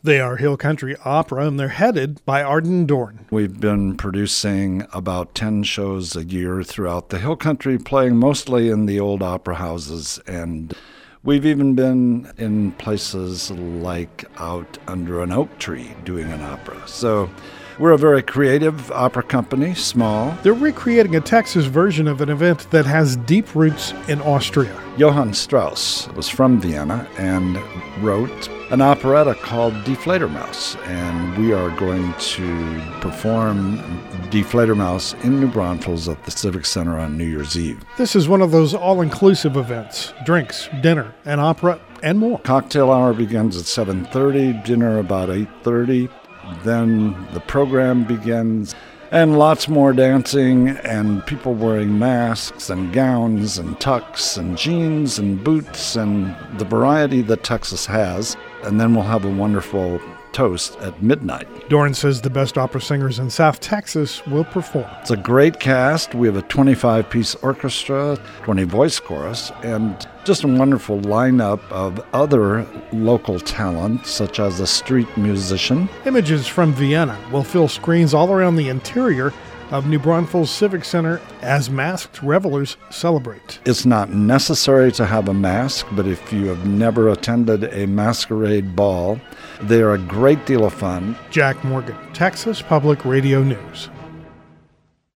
They are Hill Country Opera, and they're headed by Arden Dorn. We've been producing about 10 shows a year throughout the Hill Country, playing mostly in the old opera houses, and we've even been in places like out under an oak tree doing an opera. So we're a very creative opera company, small. They're recreating a Texas version of an event that has deep roots in Austria. Johann Strauss was from Vienna and wrote an operetta called Die Fledermaus, and we are going to perform Die Fledermaus in New Braunfels at the Civic Center on New Year's Eve. This is one of those all-inclusive events: drinks, dinner, an opera, and more. Cocktail hour begins at 7:30, dinner about 8:30. Then the program begins, and lots more dancing and people wearing masks and gowns and tucks and jeans and boots and the variety that Texas has. And then we'll have a wonderful toast at midnight. Dorn says the best opera singers in South Texas will perform. It's a great cast. We have a 25-piece orchestra, 20-voice chorus, and just a wonderful lineup of other local talent, such as a street musician. Images from Vienna will fill screens all around the interior of New Braunfels Civic Center as masked revelers celebrate. It's not necessary to have a mask, but if you have never attended a masquerade ball, they are a great deal of fun. Jack Morgan, Texas Public Radio News.